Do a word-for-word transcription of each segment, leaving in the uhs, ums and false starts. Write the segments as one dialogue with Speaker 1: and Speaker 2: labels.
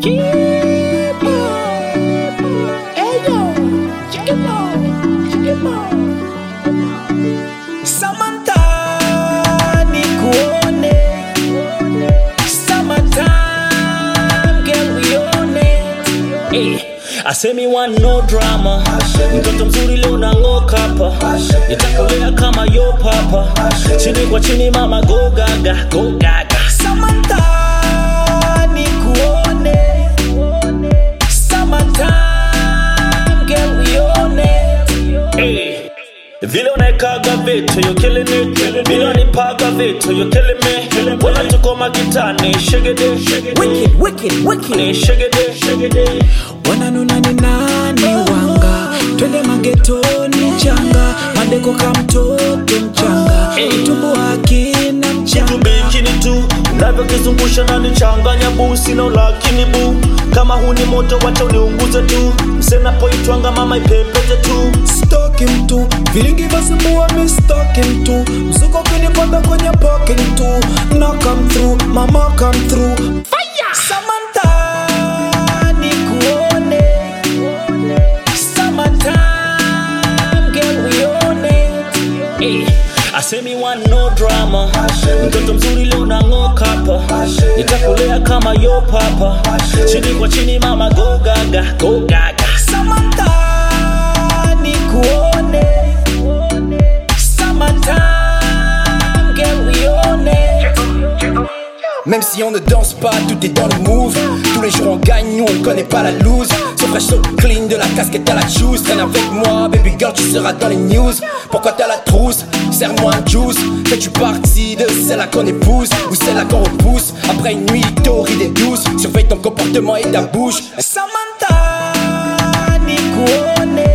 Speaker 1: Samantha nikuone, summertime girl we on it. Hey, I say me want no drama. Mtoto mzuri leo nangoka hapa, nitakulea kama yo papa. Chini kwa chini mama go gaga, go gaga. Samantha nikuone, summertime girl we on it. Hey, vile unaikaga vitu you killing it, vile unipaga vitu you killing me. Wala tuko magitani shigede,
Speaker 2: Wicked, wicked, wicked.
Speaker 1: shigede, shigede.
Speaker 2: Wananuna ni nani wanga, twende magetoni changa, madeko kamtoto mchanga, tumbo hakina mchanga.
Speaker 1: Bikini tu, unavyo kizungusha na nichanganya buu, sina ulakini buu. Kama huni moto wacha uniunguze tu, msena poitwanga mama ipepete tu.
Speaker 2: Stalking tu, vilingi basumbua mi stalking tu, mzuko kinipanda kwenye pocket tu. Now come through, mama come through.
Speaker 1: Fire! Samantha nikuone, summertime girl we on it. Hey, I say me want no drama. Mtoto mzuri leo nangoka hapa, nitakulea kama yo papa. Chini kwa chini mama go gaga, go gaga. Samantha nikuone, summertime girl we on it.
Speaker 3: Même si on ne danse pas, tout est dans le move. Tous les jours on gagne, nous on connaît pas la loose. So fresh, so clean, de la casquette à la juice. Traîne avec moi, baby girl, tu seras dans les news. Pourquoi t'as la trousse? Serre-moi un juice. Fais-tu partie de celle-là qu'on épouse ou celle-là qu'on repousse? Après une nuit torride et douce, surveille ton comportement et ta bouche.
Speaker 1: Samantha nikuone,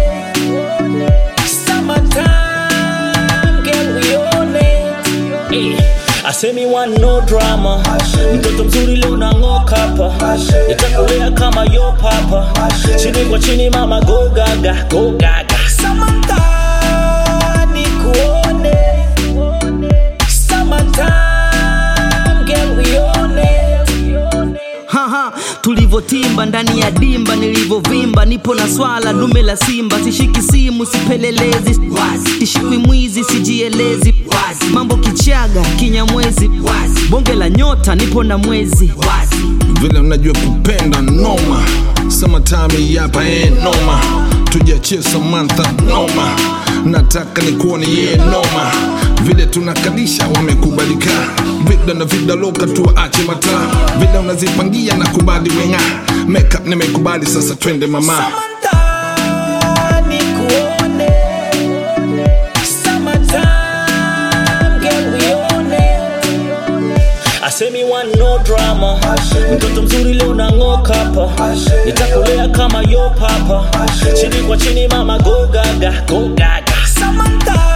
Speaker 1: summertime girl we on it. Hey, I say me want no drama. Mtoto mzuri leo nangoka hapa, nitakulea kama yo papa. Chini kwa chini mama go gaga, go gaga. Samantha nikuone, summertime girl we on it.
Speaker 4: Haha, tulivotimba ndani ya dimba, nilivovimba nipo na swala dume la simba. Sishiki simu sipelelezi, sishikwi mwizi sijielezi. Mambo kichaga kinyamwezi, bonge la nyota nipo na mwezi.
Speaker 5: Vile unajua kupenda noma, summertime yapa eh noma. Tujiachie Samantha noma, nataka nikuone ye noma. Vile tunakalisha wamekubalika, vida na vida loka tuache mataa. Vile unazipangia na kubali wenga, makeup nimekubali sasa twende mama.
Speaker 1: Samantha nikuone, summertime girl we on it. I say me want no drama. Mtoto mzuri leo nangoka hapa, nitakulea kama yo papa. Chini kwa chini mama go gaga, go gaga. Samantha